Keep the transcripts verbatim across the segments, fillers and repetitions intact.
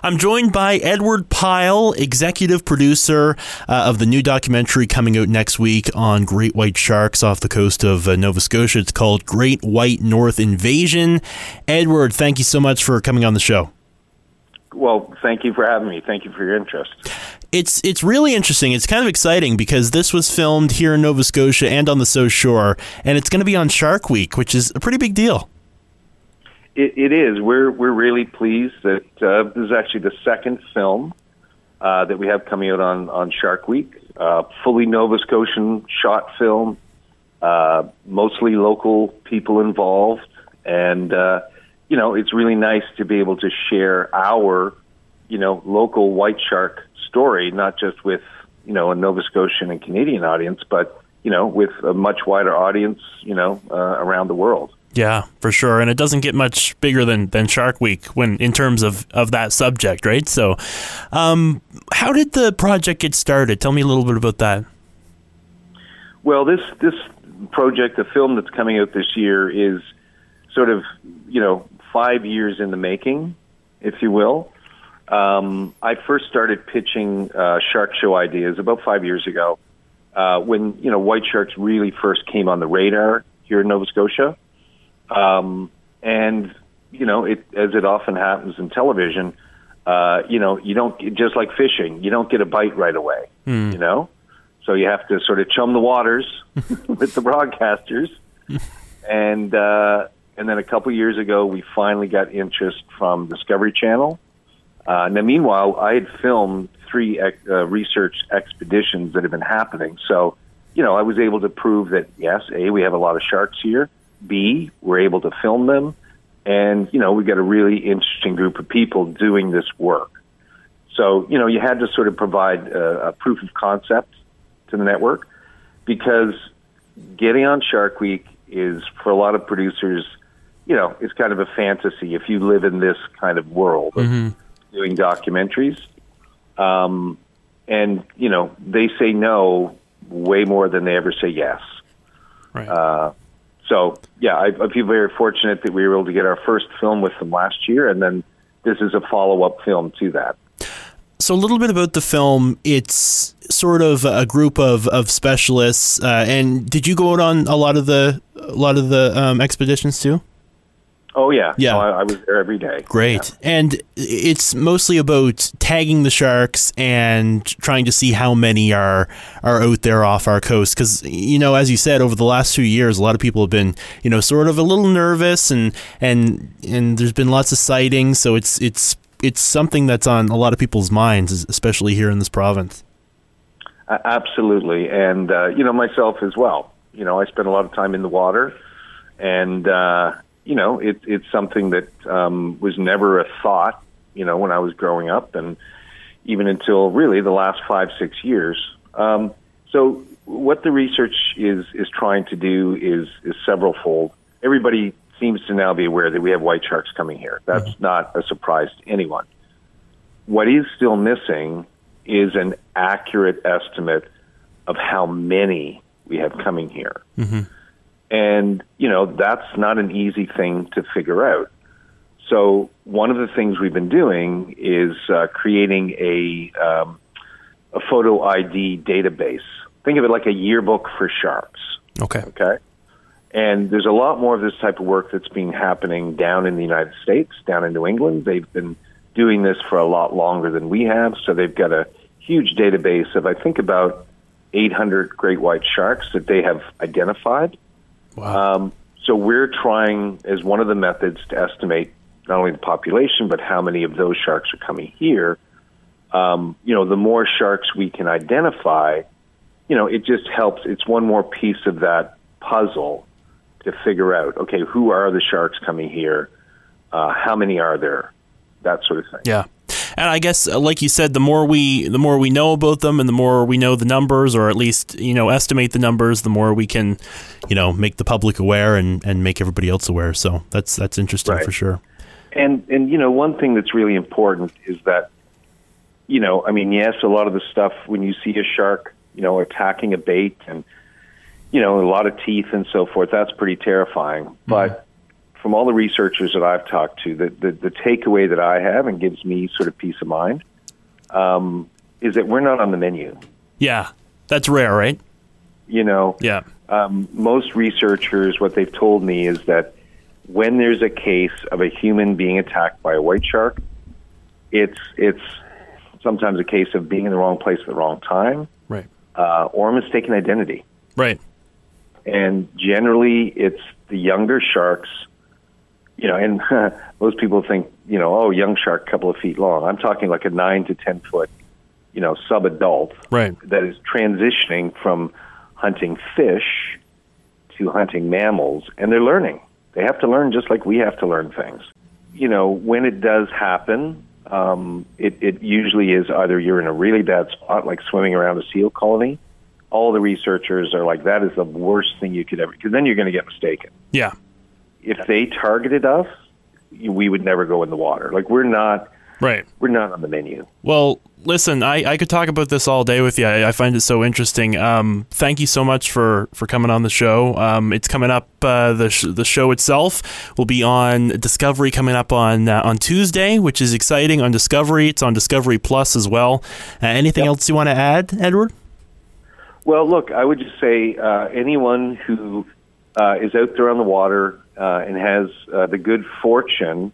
I'm joined by Edward Pyle, executive producer uh, of the new documentary coming out next week on great white sharks off the coast of uh, Nova Scotia. It's called Great White North Invasion. Edward, thank you so much for coming on the show. Well, thank you for having me. Thank you for your interest. It's it's really interesting. It's kind of exciting because this was filmed here in Nova Scotia and on the South Shore, and it's going to be on Shark Week, which is a pretty big deal. It, it is. We're we're really pleased that uh, this is actually the second film uh, that we have coming out on, on Shark Week. Uh, fully Nova Scotian shot film, uh, mostly local people involved, and uh, you know, it's really nice to be able to share our, you know, local white shark story, not just with, you know, a Nova Scotian and Canadian audience, but, you know, with a much wider audience, you know, uh, around the world. Yeah, for sure. And it doesn't get much bigger than, than Shark Week when in terms of, of that subject, right? So um, how did the project get started? Tell me a little bit about that. Well, this this project, the film that's coming out this year, is sort of, you know, five years in the making, if you will. Um, I first started pitching uh, shark show ideas about five years ago uh, when, you know, white sharks really first came on the radar here in Nova Scotia. Um, and, you know, it, as it often happens in television, uh, you know, you don't, just like fishing, you don't get a bite right away, mm. you know? So you have to sort of chum the waters with the broadcasters. And, uh, and then a couple years ago, we finally got interest from Discovery Channel. Uh, now, meanwhile, I had filmed three ex- uh, research expeditions that have been happening. So, you know, I was able to prove that, yes, A, we have a lot of sharks here. B, we're able to film them. And, you know, we've got a really interesting group of people doing this work. So, you know, you had to sort of provide a, a proof of concept to the network, because getting on Shark Week is, for a lot of producers, you know, it's kind of a fantasy if you live in this kind of world of mm-hmm. doing documentaries. Um, and, you know, they say no way more than they ever say yes. Right. Uh, so, yeah, I, I feel very fortunate that we were able to get our first film with them last year, and then this is a follow-up film to that. So a little bit about the film. It's sort of a group of, of specialists. Uh, and did you go out on a lot of the a lot of the um, expeditions too? Oh yeah, yeah. No, I, I was there every day. Great, yeah. And it's mostly about tagging the sharks and trying to see how many are are out there off our coast. Because, you know, as you said, over the last few years, a lot of people have been, you know, sort of a little nervous, and and and there's been lots of sightings. So it's it's it's something that's on a lot of people's minds, especially here in this province. Uh, absolutely, and uh, you know, myself as well. You know, I spend a lot of time in the water, and. Uh, You know, it, it's something that um, was never a thought, you know, when I was growing up, and even until really the last five, six years. Um, so what the research is is trying to do is, is several-fold. Everybody seems to now be aware that we have white sharks coming here. That's mm-hmm. not a surprise to anyone. What is still missing is an accurate estimate of how many we have coming here. Mm-hmm. And, you know, that's not an easy thing to figure out. So one of the things we've been doing is uh, creating a, um, a photo I D database. Think of it like a yearbook for sharks. Okay. Okay. And there's a lot more of this type of work that's been happening down in the United States, down in New England. They've been doing this for a lot longer than we have. So they've got a huge database of, I think, about eight hundred great white sharks that they have identified. Wow. Um, so we're trying, as one of the methods, to estimate not only the population, but how many of those sharks are coming here. Um, you know, the more sharks we can identify, you know, it just helps. It's one more piece of that puzzle to figure out, okay, who are the sharks coming here? Uh, how many are there? That sort of thing. Yeah. And I guess, like you said, the more we the more we know about them, and the more we know the numbers, or at least, you know, estimate the numbers, the more we can, you know, make the public aware and, and make everybody else aware. So that's that's interesting right. for sure. And and you know, one thing that's really important is that, you know, I mean, yes, a lot of the stuff when you see a shark, you know, attacking a bait and, you know, a lot of teeth and so forth, that's pretty terrifying. Mm-hmm. But from all the researchers that I've talked to, the, the, the takeaway that I have and gives me sort of peace of mind um, is that we're not on the menu. Yeah, that's rare, right? You know, yeah. Um, most researchers, what they've told me is that when there's a case of a human being attacked by a white shark, it's it's sometimes a case of being in the wrong place at the wrong time, right, uh, or mistaken identity. Right. And generally, it's the younger sharks, you know, and most people think, you know, oh, young shark, couple of feet long. I'm talking like a nine to ten foot, you know, sub-adult right. that is transitioning from hunting fish to hunting mammals, and they're learning. They have to learn just like we have to learn things. You know, when it does happen, um, it, it usually is either you're in a really bad spot, like swimming around a seal colony. All the researchers are like, that is the worst thing you could ever, because then you're going to get mistaken. Yeah. If they targeted us, we would never go in the water. Like, we're not, right. We're not on the menu. Well, listen, I, I could talk about this all day with you. I, I find it so interesting. Um, thank you so much for, for coming on the show. Um, it's coming up. Uh, the sh- the show itself will be on Discovery coming up on uh, on Tuesday, which is exciting. On Discovery, it's on Discovery Plus as well. Uh, anything yep. else you want to add, Edward? Well, look, I would just say uh, anyone who uh, is out there on the water uh, and has uh, the good fortune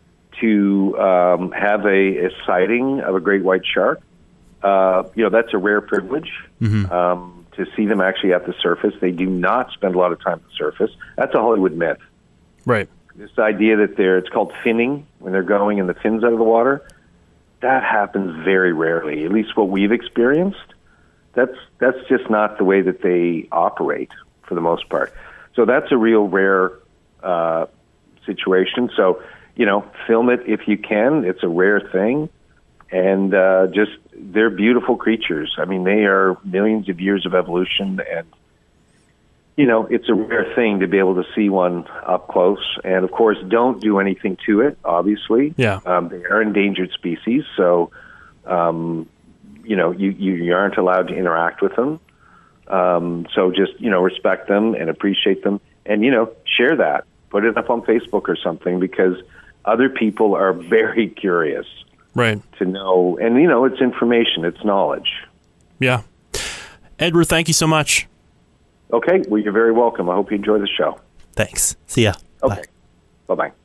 to um, have a, a sighting of a great white shark, uh, you know, that's a rare privilege mm-hmm. um, to see them actually at the surface. They do not spend a lot of time at the surface. That's a Hollywood myth. Right. This idea that they're, it's called finning, when they're going and the fins out of the water, that happens very rarely, at least what we've experienced. That's that's just not the way that they operate for the most part. So that's a real rare uh, situation. So, you know, film it if you can. It's a rare thing. And uh, just, they're beautiful creatures. I mean, they are millions of years of evolution. And, you know, it's a rare thing to be able to see one up close. And, of course, don't do anything to it, obviously. Yeah. Um, they are endangered species. So, um you know, you, you aren't allowed to interact with them. Um, so just, you know, respect them and appreciate them. And, you know, share that. Put it up on Facebook or something, because other people are very curious right. to know. And, you know, it's information. It's knowledge. Yeah. Edward, thank you so much. Okay. Well, you're very welcome. I hope you enjoy the show. Thanks. See ya. Okay. Bye. Bye-bye.